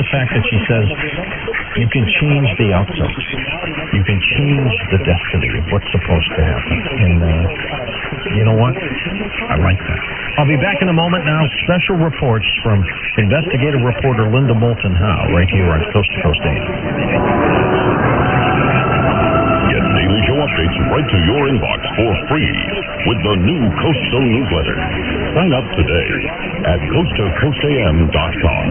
the fact that she says you can change the outcome. You can change the destiny of what's supposed to happen. And you know what? I like that. I'll be back in a moment now. Special reports from investigative reporter Linda Moulton Howe right here on Coast to Coast AM. Get daily show updates right to your inbox for free with the new Coastal newsletter. Sign up today at coasttocoastam.com.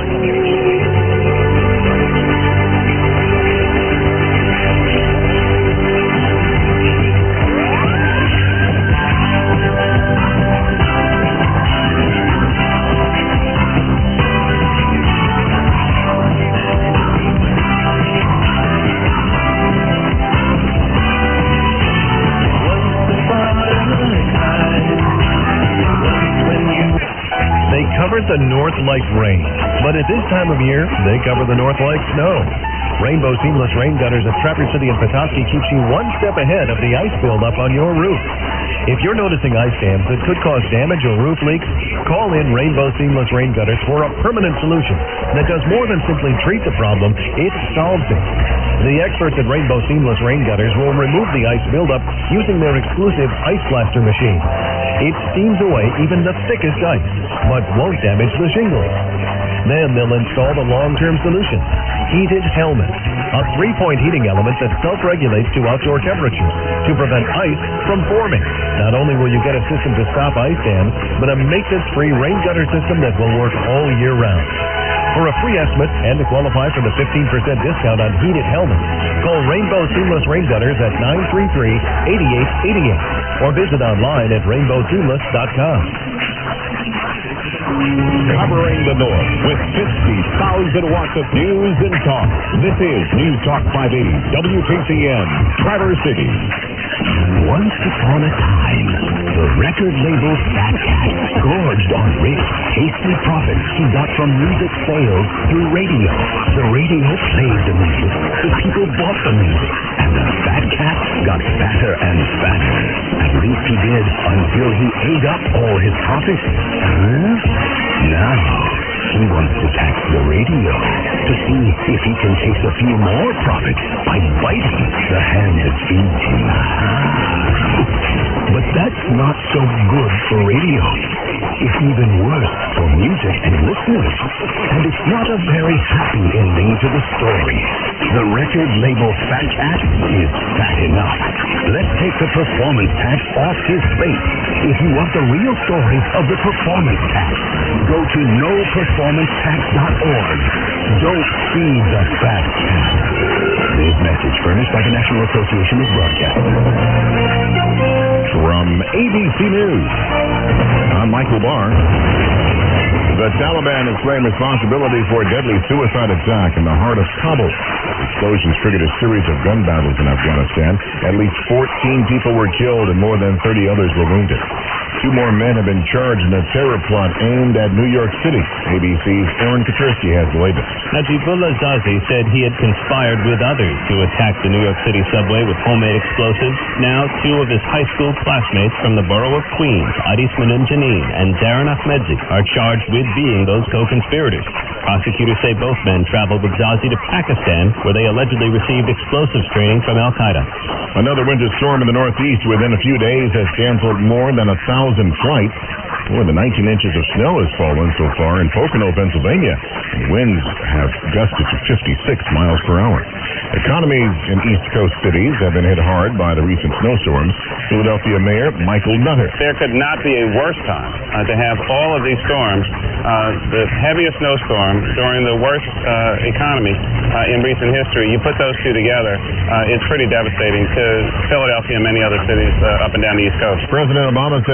The North like rain, but at this time of year, they cover the North like snow. Rainbow Seamless Rain Gutters at Traverse City and Petoskey keeps you one step ahead of the ice buildup on your roof. If you're noticing ice dams that could cause damage or roof leaks, call in Rainbow Seamless Rain Gutters for a permanent solution that does more than simply treat the problem, it solves it. The experts at Rainbow Seamless Rain Gutters will remove the ice buildup using their exclusive Ice Blaster machine. It steams away even the thickest ice, but won't damage the shingles. Then they'll install the long-term solution, Heated Helmet, a 3-point heating element that self-regulates to outdoor temperatures to prevent ice from forming. Not only will you get a system to stop ice dams, but a maintenance-free rain gutter system that will work all year round. For a free estimate and to qualify for the 15% discount on Heated Helmet, call Rainbow Seamless Rain Gutters at 933-8888 or visit online at rainbowseamless.com. Covering the North with 50,000 watts of news and talk. This is News Talk 580 WKCN, Traverse City. Once upon a time, the record label Fat Cat gorged on rich, tasty profits he got from music sales through radio. The radio played the music, the people bought the music, and the Fat Cat got fatter and fatter. At least he did until he ate up all his profits. Now, he wants to tax the radio to see if he can chase a few more profits by biting the hand that feeds him. But that's not so good for radio. It's even worse for music and listeners. And it's not a very happy ending to the story. The record label Fat Cat is fat enough. Let's take the performance tax off his plate. If you want the real story of the performance tax, go to noperformancetax.org. Don't feed the Fat Cat. This message furnished by the National Association of Broadcasters. From ABC News, I'm Michael Barr. The Taliban has claimed responsibility for a deadly suicide attack in the heart of Kabul. Explosions triggered a series of gun battles in Afghanistan. At least 14 people were killed and more than 30 others were wounded. 2 more men have been charged in a terror plot aimed at New York City. ABC's Aaron Katersky has the latest. Najibullah Zazi said he had conspired with others to attack the New York City subway with homemade explosives. Now, 2 of his high school classmates from the borough of Queens, Adis Manin Janine and Darren Ahmedzi, are charged with being those co-conspirators. Prosecutors say both men traveled with Zazi to Pakistan, where they allegedly received explosives training from Al-Qaeda. Another winter storm in the Northeast within a few days has canceled more than 1,000 flights. More than 19 inches of snow has fallen so far in Pocono, Pennsylvania. Winds have gusted to 56 miles per hour. Economies in East Coast cities have been hit hard by the recent snowstorms. Philadelphia Mayor Michael Nutter. There could not be a worse time to have all of these storms, the heaviest snowstorm during the worst economy in recent history. You put those two together, it's pretty devastating to Philadelphia and many other cities up and down the East Coast. President Obama said